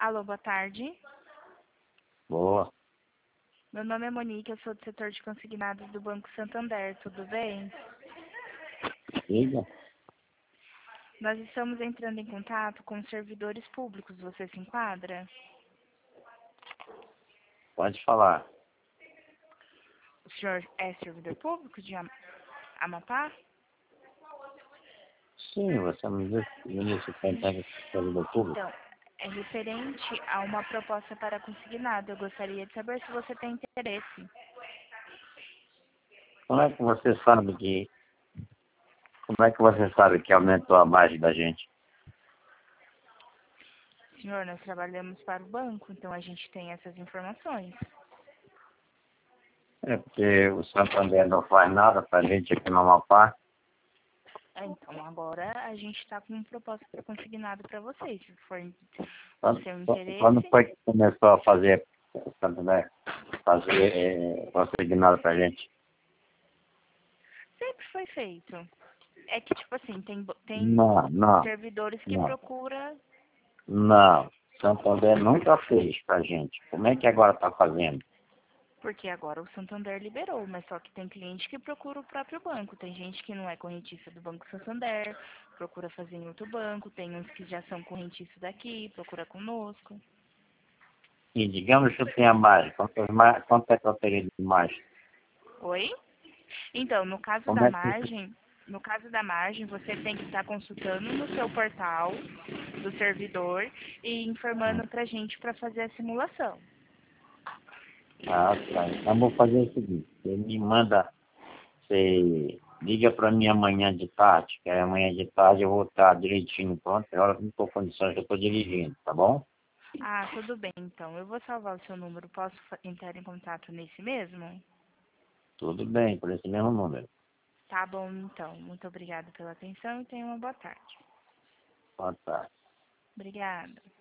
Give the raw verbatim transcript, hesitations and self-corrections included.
Alô, boa tarde. Boa. Meu nome é Monique, eu sou do setor de consignados do Banco Santander, tudo bem? Diga. Nós estamos entrando em contato com os servidores públicos, você se enquadra? Pode falar. O senhor é servidor público de Am- Amapá? Sim, você me disse me disse que tem servidor público. Então, é referente a uma proposta para consignado. Eu gostaria de saber se você tem interesse. Como é que você sabe que. Como é que você sabe que aumentou a margem da gente? Senhor, nós trabalhamos para o banco, então a gente tem essas informações. É porque o Santander não faz nada pra gente aqui no Amapá. É, Então, agora a gente está com uma proposta para consignado para vocês. Se for do Quando, seu quando interesse, foi que começou a fazer o Santander fazer é, consignado pra gente? sempre foi feito. É que, tipo assim, tem, bo- tem Não, não, servidores que não. procuram, Não. Santander nunca fez pra gente. Como é que agora tá fazendo? porque agora o Santander liberou, mas só que tem cliente que procura o próprio banco. Tem gente que não é correntista do Banco Santander, procura fazer em outro banco, tem uns que já são correntistas daqui, procura conosco. E digamos que eu tenha mais. Quanto, mais, quanto é que eu teria de mais? Oi? Então, no caso Como da é que. margem, no caso da margem, você tem que estar consultando no seu portal do servidor e informando pra gente para fazer a simulação. Ah, tá. Então vou fazer o seguinte. Você me manda. Você liga para mim amanhã de tarde, que aí amanhã de tarde eu vou estar direitinho pronto. É hora que não estou condições que eu estou dirigindo, tá bom? Ah, tudo bem, então. Eu vou salvar o seu número. Posso fa- entrar em contato nesse mesmo? Tudo bem, por esse mesmo número. Tá bom, então. Muito obrigada pela atenção e tenha uma boa tarde. Boa tarde. Obrigada.